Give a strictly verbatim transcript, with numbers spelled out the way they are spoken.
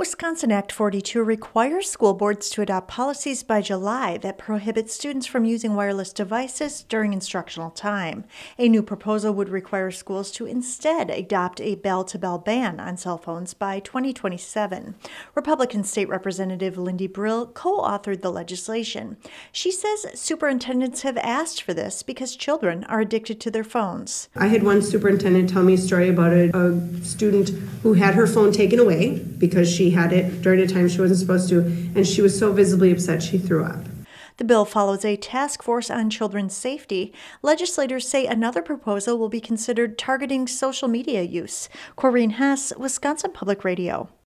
Wisconsin Act forty-two requires school boards to adopt policies by July that prohibit students from using wireless devices during instructional time. A new proposal would require schools to instead adopt a bell-to-bell ban on cell phones by twenty twenty-seven. Republican State Representative Lindy Brill co-authored the legislation. She says superintendents have asked for this because children are addicted to their phones. I had one superintendent tell me a story about a, a student who had her phone taken away because she had it during a time she wasn't supposed to, and she was so visibly upset she threw up. The bill follows a task force on children's safety. Legislators say another proposal will be considered targeting social media use. Corrine Hess, Wisconsin Public Radio.